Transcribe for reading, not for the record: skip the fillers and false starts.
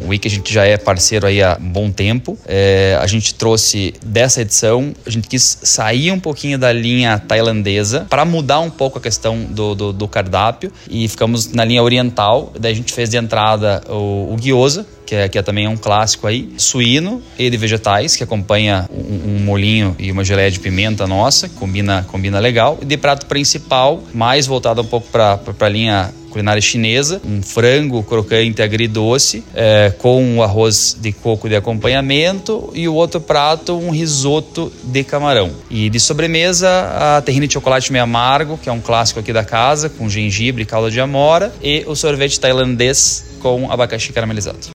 O Wiki a gente já é parceiro aí há um bom tempo. A gente trouxe dessa edição, a gente quis sair um pouquinho da linha tailandesa para mudar um pouco a questão do cardápio e ficamos na linha oriental. Daí a gente fez de entrada o gyoza, que é também um clássico aí, suíno e de vegetais, que acompanha um molhinho e uma geleia de pimenta nossa, combina legal. E de prato principal, mais voltado um pouco para a linha culinária chinesa, um frango crocante agridoce, com um arroz de coco de acompanhamento, e o outro prato, um risoto de camarão. E de sobremesa, a terrine de chocolate meio amargo, que é um clássico aqui da casa, com gengibre e calda de amora, e o sorvete tailandês com abacaxi caramelizado.